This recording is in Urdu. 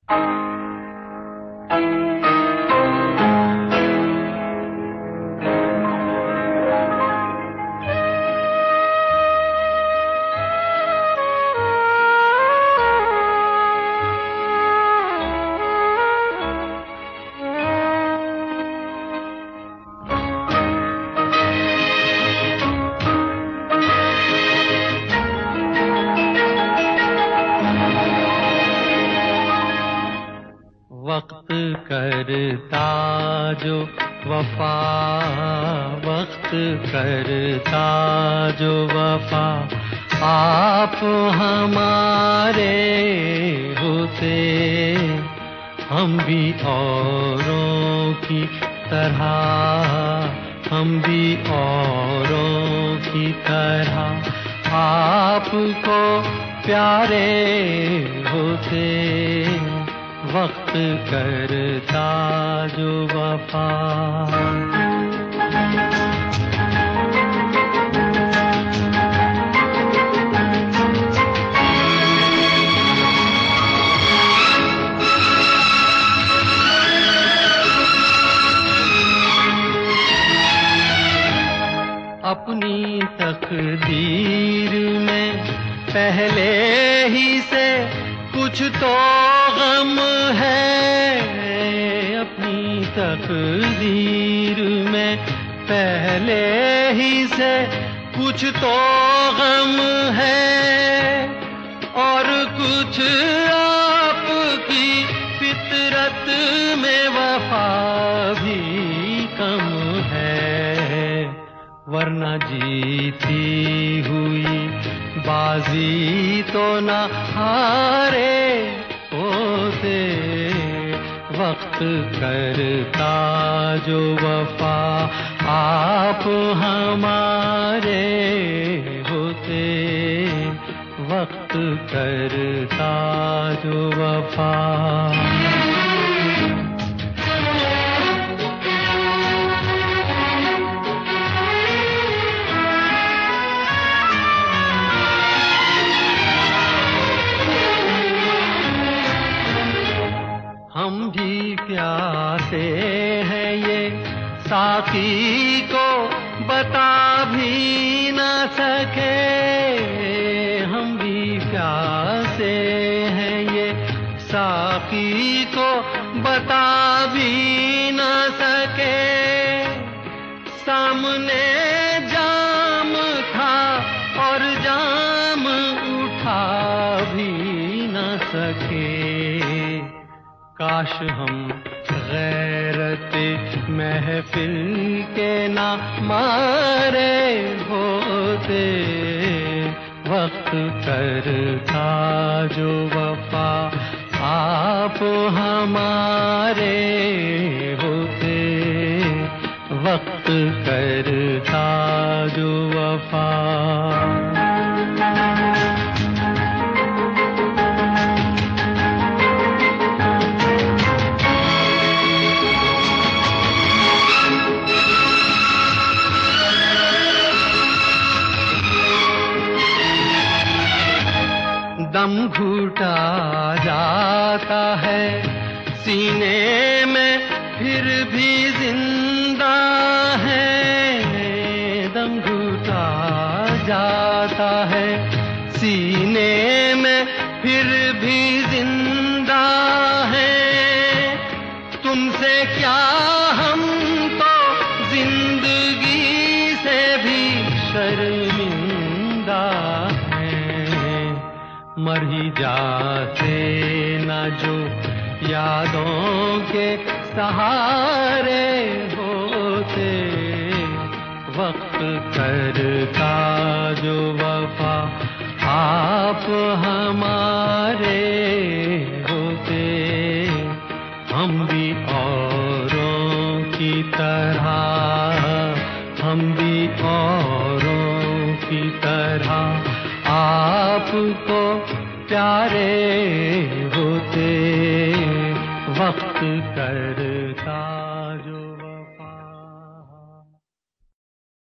وقت کرتا جو وفا، وقت کرتا جو وفا، آپ ہمارے ہوتے ہم بھی اوروں کی طرح، ہم بھی اوروں کی طرح آپ کو پیارے ہوتے، وقت کرتا جو وفا۔ اپنی تقدیر میں پہلے ہی سے کچھ تو غم ہے، اپنی تقدیر میں پہلے ہی سے کچھ تو غم ہے، اور کچھ آپ کی فطرت میں وفا بھی کم ہے، ورنہ جیتی ہوئی بازی تو نہ ہارے ہوتے، وقت کرتا جو وفا آپ ہمارے ہوتے، وقت کرتا جو وفا۔ ہم بھی پیاسے ہیں یہ ساقی کو بتا بھی نہ سکے، ہم بھی پیاسے ہیں یہ ساقی کو بتا بھی نہ سکے، سامنے جام تھا اور جام اٹھا بھی نہ سکے، کاش ہم غیرت محفل کے نہ مارے ہوتے، وقت کرتا جو وفا آپ ہمارے ہوتے، وقت کرتا جو وفا۔ دم گھٹا جاتا ہے سینے میں پھر بھی زندہ ہے، دم گھٹا جاتا ہے سینے میں پھر بھی زندہ ہے، تم سے کیا ہم تو زندگی سے بھی شرمندہ مر ہی جاتے نہ جو یادوں کے سہارے ہوتے، وقت کرتا جو وفا آپ ہمارے ہوتے، ہم بھی اوروں کی طرح، ہم بھی اوروں کی طرح آپ کو پیارے ہوتے، وقت کرتا